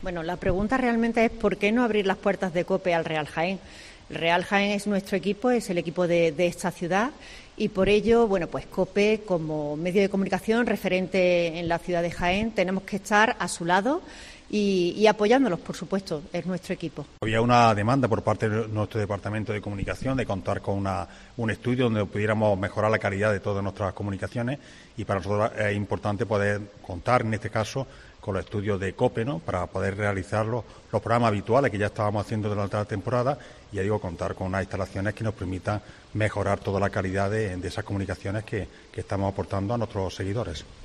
Bueno, la pregunta realmente es ¿por qué no abrir las puertas de COPE al Real Jaén? El Real Jaén es nuestro equipo, es el equipo de esta ciudad y por ello, bueno, pues COPE como medio de comunicación referente en la ciudad de Jaén tenemos que estar a su lado y apoyándolos, por supuesto, es nuestro equipo. Había una demanda por parte de nuestro Departamento de Comunicación de contar con un estudio donde pudiéramos mejorar la calidad de todas nuestras comunicaciones y para nosotros es importante poder contar, en este caso, con los estudios de COPE, ¿no?, para poder realizar los programas habituales que ya estábamos haciendo durante la temporada y, ya digo, contar con unas instalaciones que nos permitan mejorar toda la calidad de esas comunicaciones que estamos aportando a nuestros seguidores.